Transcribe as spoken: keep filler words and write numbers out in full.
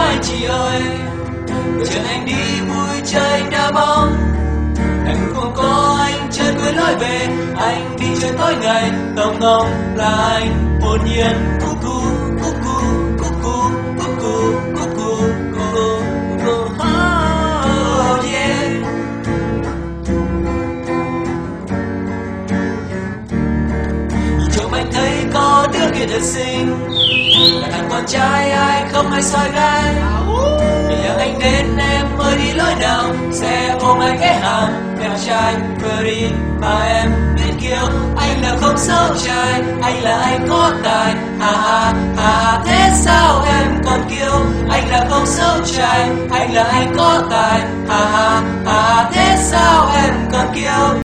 anh chị ơi. Người chân anh đi vui chơi đá bóng, anh không có anh chân quên lối về. Anh đi chơi tối ngày ngông ngông là anh hồn nhiên. Cú cú cú cú cú cú cú cú cú cú cú cú. Oh yeah. Nhìn trộm anh thấy có đứa kia thật xinh, là thằng con trai ai không ai soi gai. Vì anh đến em mới đi lối nào, xe ôm anh ghé hàng. Em trai vừa đi mà em biết kêu anh là không xấu trai, anh là anh có tài. Ha ha ha, thế sao em còn kêu anh là không xấu trai, anh là anh có tài. Ha ha ha, thế sao em còn kêu